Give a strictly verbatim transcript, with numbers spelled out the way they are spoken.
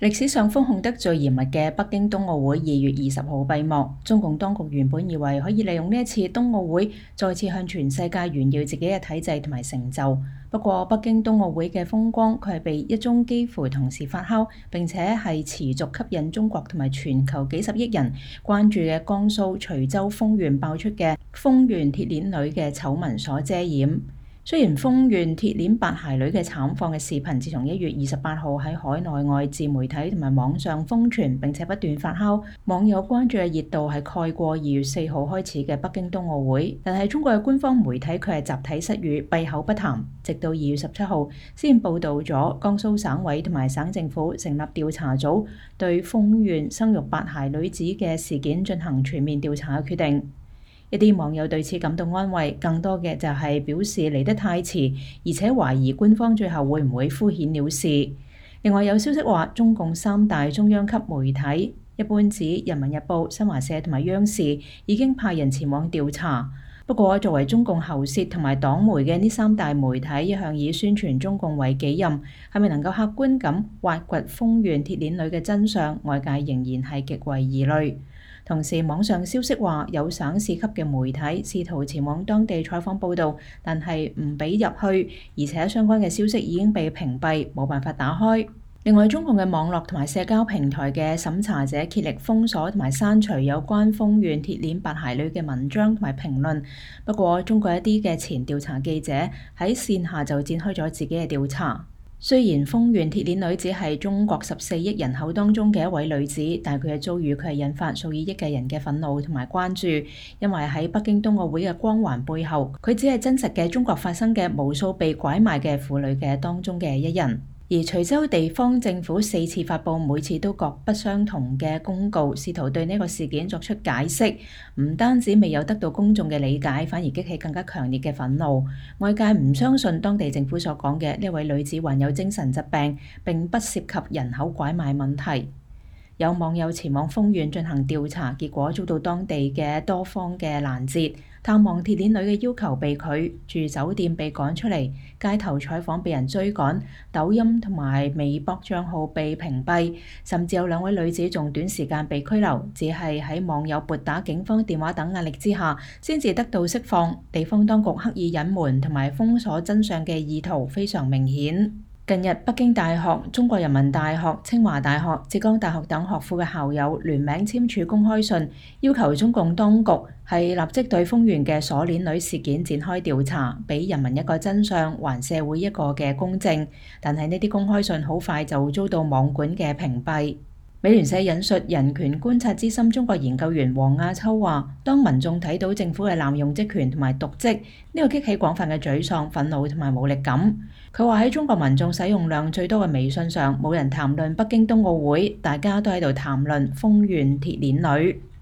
歷史上封控得最嚴密嘅北京冬奧會二月二十號閉幕。中共當局原本以為可以利用呢一次冬奧會再次向全世界炫耀自己嘅體制同埋成就。不過，北京冬奧會嘅風光佢係被一宗幾乎同時發酵並且係持續吸引中國同埋全球幾十億人關注嘅江蘇徐州豐縣爆出嘅豐縣鐵鏈女嘅醜聞所遮掩。雖然豐縣鐵鏈八鞋女嘅慘況嘅視頻，自從一月二十八號喺海內外自媒體同埋網上瘋傳，並且不斷發酵，網友關注嘅熱度係蓋過二月四號開始嘅北京冬奧會。但係中國嘅官方媒體佢係集體失語，閉口不談，直到二月十七號先報導咗江蘇省委同埋省政府成立調查組，對豐縣生育八鞋女子嘅事件進行全面調查嘅決定。一啲網友對此感到安慰，更多嘅就係表示嚟得太遲，而且懷疑官方最後會唔會敷衍了事。另外有消息話，中共三大中央級媒體一般指《人民日報》、新華社同埋央視已經派人前往調查。不過，作為中共喉舌同埋黨媒嘅呢三大媒體一向以宣傳中共為己任，係咪能夠客觀咁挖掘豐縣鐵鏈女嘅真相，外界仍然係極為疑慮。同時，網上消息話有省市級嘅媒體試圖前往當地採訪報導，但係唔俾入去，而且相關嘅消息已經被屏蔽，冇辦法打開。另外，中共嘅網絡同埋社交平台嘅審查者竭力封鎖同埋刪除有關豐縣鐵鏈八鞋女嘅文章同埋評論。不過，中國一啲嘅前調查記者喺線下就展開咗自己嘅調查。雖然豐縣鐵鏈女只係中國十四億人口當中嘅一位女子，但係佢嘅遭遇佢係引發數以億嘅人嘅憤怒同埋關注，因為喺北京冬奧會嘅光環背後，佢只係真實嘅中國發生嘅無數被拐賣嘅婦女嘅當中嘅一人。而徐州地方政府四次發佈每次都各不相同嘅公告，試圖對呢個事件作出解釋，唔單止未有得到公眾嘅理解，反而激起更加強烈嘅憤怒。外界唔相信當地政府所講嘅呢位女子患有精神疾病，並不涉及人口拐賣問題。有網友前往豐縣進行調查，結果遭到當地嘅多方嘅攔截，探望鐵鏈女嘅要求被拒，住酒店被趕出嚟，街頭採訪被人追趕，抖音同埋微博帳號被屏蔽，甚至有兩位女子仲短時間被拘留，只係喺網友撥打警方電話等壓力之下，先至得到釋放。地方當局刻意隱瞞同埋封鎖真相嘅意圖非常明顯。近日，北京大學、中國人民大學、清華大學、浙江大學等學府嘅校友聯名簽署公開信，要求中共當局係立即對豐縣嘅鎖鏈女事件展開調查，俾人民一個真相，還社會一個嘅公正。但係呢啲公開信好快就遭到網管嘅屏蔽。美聯社引述人權觀察資深中國研究員黃亞秋話，當民眾睇到政府嘅濫用職權同埋瀆職，呢個激起廣泛嘅沮喪、憤怒同埋無力感。佢話喺中國民眾使用量最多嘅微信上，冇人談論北京冬奧會，大家都喺度談論豐縣鐵鏈女。